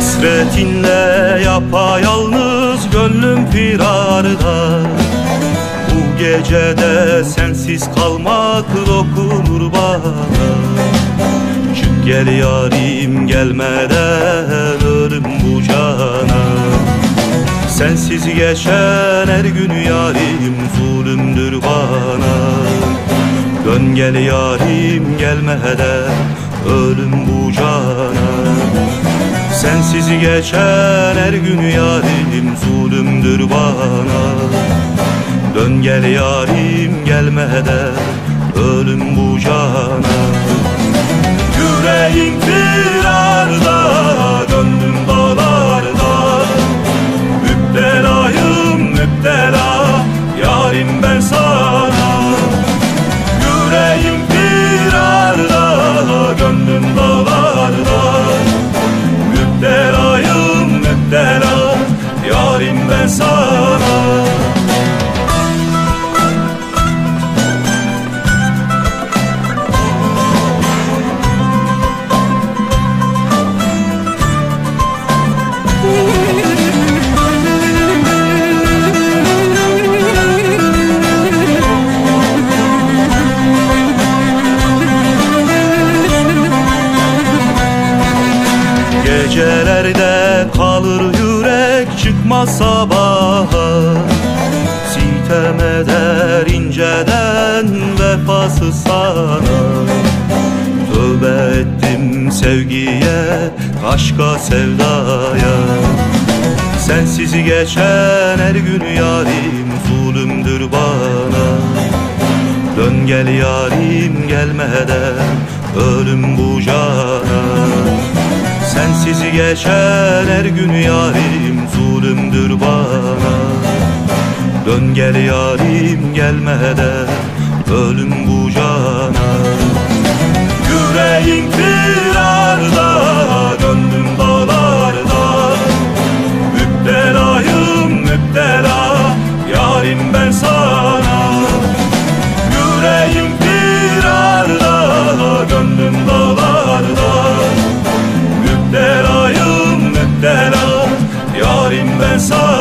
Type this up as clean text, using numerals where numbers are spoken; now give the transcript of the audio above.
Hasretinle yapayalnız gönlüm firarda. Bu gecede sensiz kalmak dokunur bana. Çık gel yarim gelmeden ölüm bu cana. Sensiz geçen her gün yarim zulümdür bana. Dön gel yarim gelmeden ölüm bu cana. Sensiz geçen her gün yarim zulümdür bana. Dön gel yarim gelmeden ölüm bu cana. Yüreğim firarda, gönlüm dağlarda. Müptelayım müptela, yarim ben sana. Yüreğim firarda, gönlüm dağlarda. Müptelayım müptela, yarim ben sana. Gecelerde kalır yürek çıkmaz sabaha. Sitem eder inceden vefasız sana. Tövbe ettim sevgiye, aşka sevdaya. Sensiz geçen her gün yarim zulümdür bana. Dön gel yarim gelmeden ölüm bu cana. Sensiz geçen her gün yarim zulümdür bana. Dön gel yarim gelmeden ölüm bu cana. Yüreğim firarda, gönlüm dağlarda. Müptelayım müptela, yarim ben sana. Yüreğim firarda, gönlüm dağlarda. Müptelayım müptela, yarim ben sana.